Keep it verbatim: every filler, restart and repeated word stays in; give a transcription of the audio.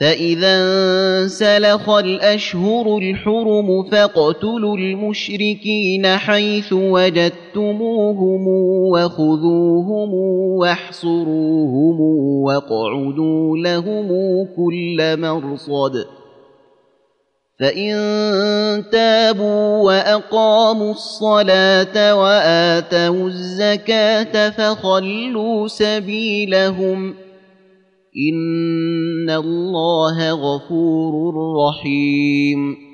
فإذا انسلخ الأشهر الحرم فاقتلوا المشركين حيث وجدتموهم وخذوهم واحصروهم واقعدوا لهم كل مرصد فإن تابوا وأقاموا الصلاة وآتوا الزكاة فخلوا سبيلهم إن الله غفور رحيم